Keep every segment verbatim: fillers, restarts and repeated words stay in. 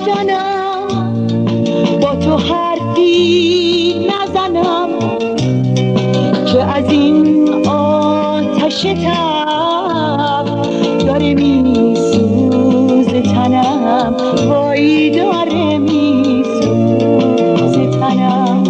داشتنم با تو حرفی نزنم که از این آتش تب داره میسوزه تنم، وای داره میسوزه تنم.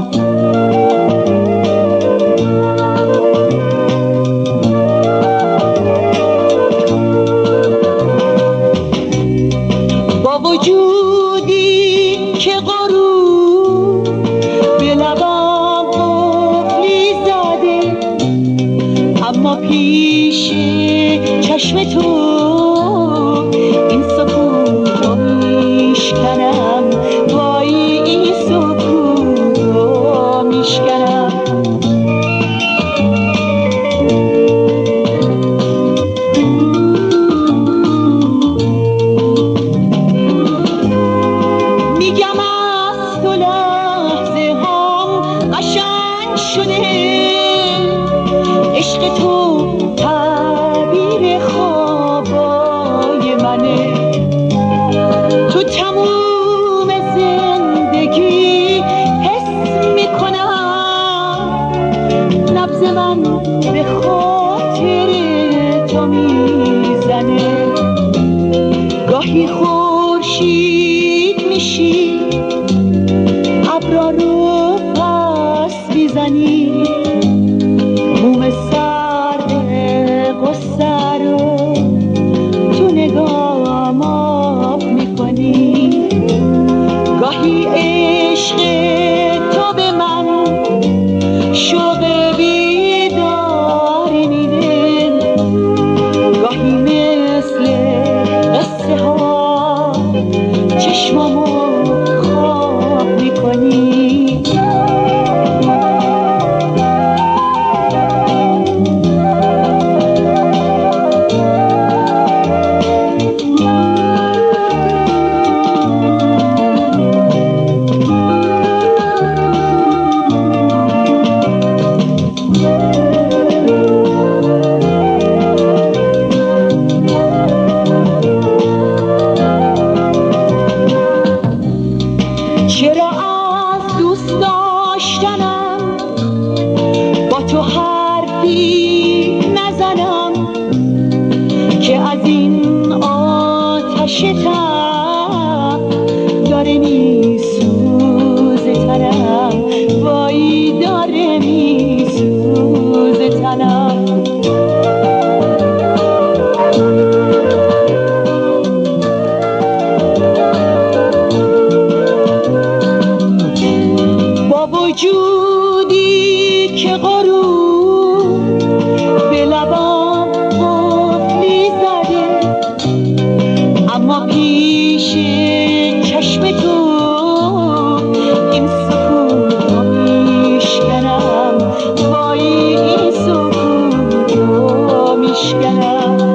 با وجودی که غروب به لبم قفلی زده، اما پیش چشم تو این سکوت رو میشکنم، وای این سکوت رو میشکنم. میگم از تو لحظه هم قشنگ شده، عشق تو تعبیر خوابای منه. تو تموم زندگی حس میکنم، نبض من به خاطر تو میزنه. گاهی خورشید میشی، ابرا رو پس میزنی، موم سرد غصه رو تو نگاهم آب میکنی. گاهی عشق تو به من شوق بیداری میده، گاهی مثل قصه ها چشمامو خواب میکنی. چرا از دوست داشتنم با تو حرفی نزنم که از این آتش تب داره میسوزه تنم، وای داره میسوزه تنم. وجودی که غروب به لبم قفلی زده، اما پیش چشم تو این سکوت رو میشکنم، وای این سکوت رو میشکنم.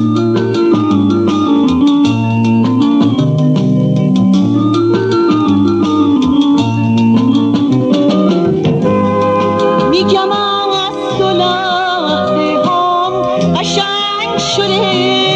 میگم از تو لحظه هم قشنگ شده،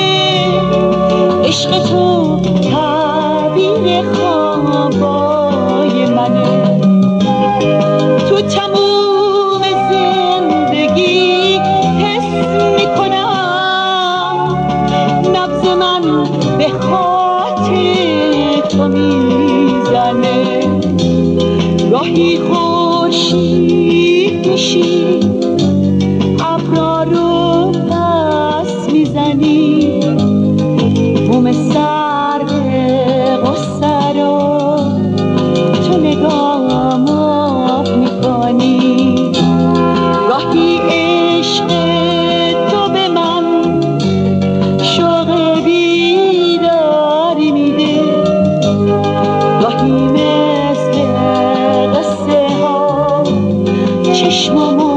عشق تو تعبیر خوابای منه. تو تموم زندگی حس میکنم، نبض من به خاطر تو میزنه. گاهی خورشید میشی، ابرا رو پس میزنی، موم سرد غصه رو تو نگاهم آب میکنی. گاهی عشق تو به من شوق بیداری میده، گاهی مثل قصه ها چشمامو